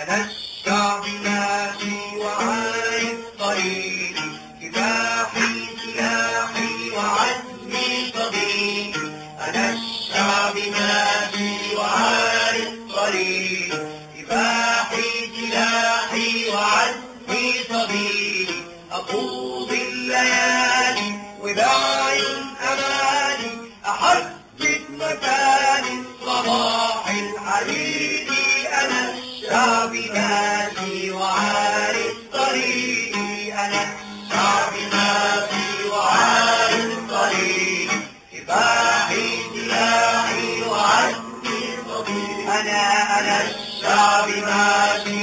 أنا الشعب ماشي وعارف طريقي، كفاحي سلاحي وعزمي صديقي. أنا الشعب ماشي وعارف طريقي، كفاحي سلاحي وعزمي صديقي. أقوض الليالي وبعين أماني، أحدد مكان الصباح الحديدي. أنا الشعب ماشي وعارف طريقي، أنا الشعب ماشي وعارف طريقي، كفاحي سلاحي وعزمي صديقي. أنا الشعب ماشي